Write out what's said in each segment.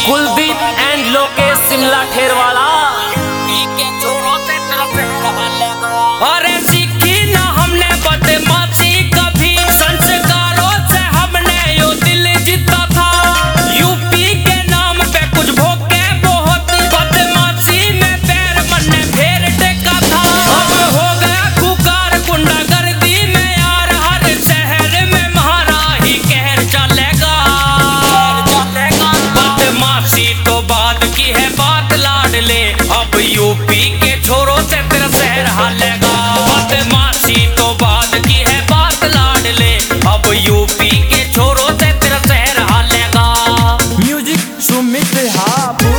Kuldeep and Lokesh Shimla ठेरवाला। अरे सीखी ना हमने बदमाशी कभी, संस्कारों से हमने यो दिल जीता था। यूपी के नाम पे कुछ भोगे बहुत, बदमाशी में पैर मन ने फेर टेका था। अब हो गया खुकार गुंडागर्दी में यार, हर शहर में महारा ही कहर चलेगा। बदमाशी तो बाद की है बात लाडले, अब यूपी के छोरों से तेरा शहर हालेगा। बदमाशी तो बाद की है बात लाडले, अब यूपी के छोरों से तेरा शहर हालेगा। म्यूजिक सुमित हापुड़।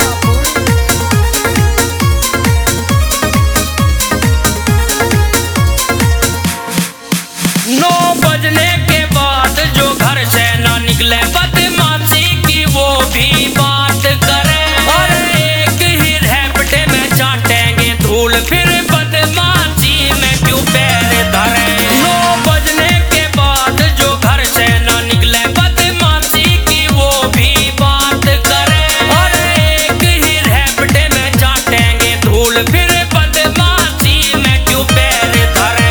9 बजने के बाद जो घर से ना निकले, बदमाशी की वो भी बात करे। और एक ही रैपटे में चाटेंगे धूल, फिर बदमाशी में क्यों पैर धरे। 9 बजने के बाद जो घर से ना निकले, बदमाशी की वो भी बात करे। और एक ही रैपटे में चाटेंगे धूल, फिर बदमाशी में क्यों पैर धरे।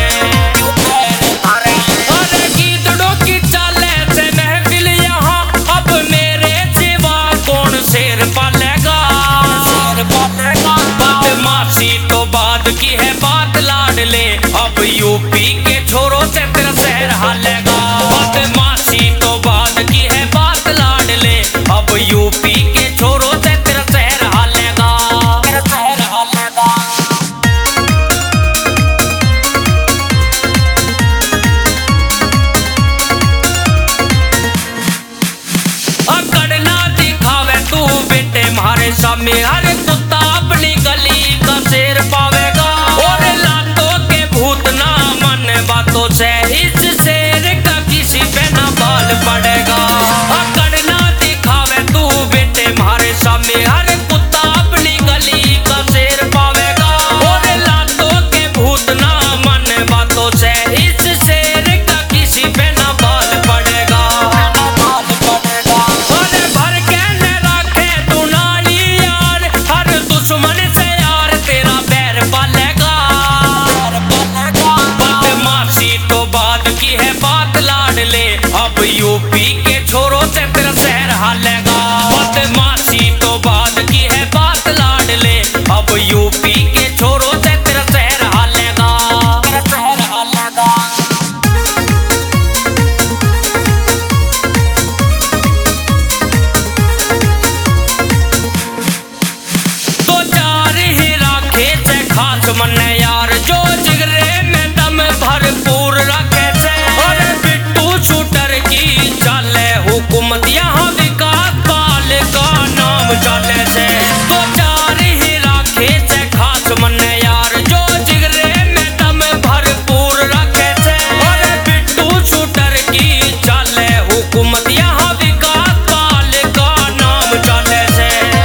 अरे गीदड़ों की चाले से महफिल यहाँ, अब मेरे सिवा कौन शेर पालेगा। बदमाशी तो बाद की है बात लाडले, अब यूपी के छोरों से तेरा शहर हालेगा। बदमाशी तो बाद की है बात लाडले, अब यूपी के छोरों से तेरा शहर हालेगा। अकड़ना दिखावे तू बेटे मारे सामने, हर कुत्ता अपनी गली का शेर पावेगा। और लातों के भूत ना मन बातों से, इस शेर का किसी पे ना बाल पड़ेगा। अकड़ना दिखावे तू बेटे मारे सामने, हर कुत्ता अपनी गली का शेर पावेगा। और लातों के भूत ना मन बातों से, इस शेर का किसी पे ना बाल पड़ेगा। अरे भर के न रखे तू नाली यार, हर दुश्मन से यार तेरा बैर पालेगा। बदमाशी तो बाद की है बात लाडले, अब यूपी के छोरों से तेरा शहर हालेगा। बदमाशी तो बाद की है बात लाडले, अब यूपी के छोरों से तेरा शहर हालेगा। तो चार ही राखे से खास मन यार, जो जिगरे में दम भरपूर रखे से। और बिट्टू शूटर की चाले हुकूमत, यहाँ विकास पाल का नाम चले से। तो चार ही राखे से खास मन यार, जो जिगरे में दम भरपूर रखे से। और बिट्टू शूटर की चाले हुकूमत, यहाँ विकास पाल का नाम चले से।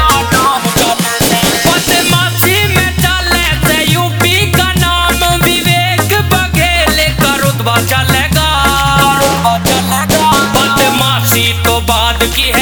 बदमाशी में चले से यूपी का नाम, विवेक बघेल का रुतबा चलेगा। बदमाशी तो बाद की